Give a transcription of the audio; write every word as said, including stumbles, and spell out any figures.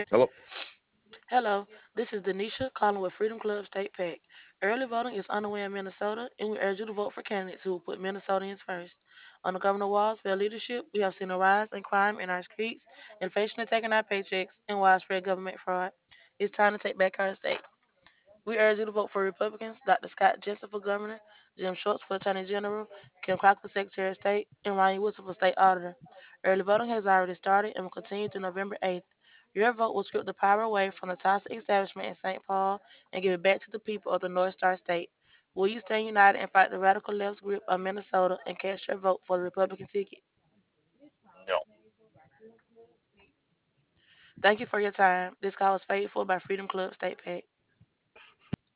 Hello. Hello, this is Denisha calling with Freedom Club State PAC. Early voting is underway in Minnesota, and we urge you to vote for candidates who will put Minnesotans first. Under Governor Walz's leadership, we have seen a rise in crime in our streets, inflation attacking our paychecks, and widespread government fraud. It's time to take back our state. We urge you to vote for Republicans, Doctor Scott Jensen for governor, Jim Schultz for attorney general, Kim Crockett for secretary of state, and Ryan Wilson for state auditor. Early voting has already started and will continue through November eighth. Your vote will strip the power away from the toxic establishment in Saint Paul and give it back to the people of the North Star State. Will you stand united and fight the radical left's grip on Minnesota and cast your vote for the Republican ticket? No. Thank you for your time. This call was paid for by Freedom Club State PAC.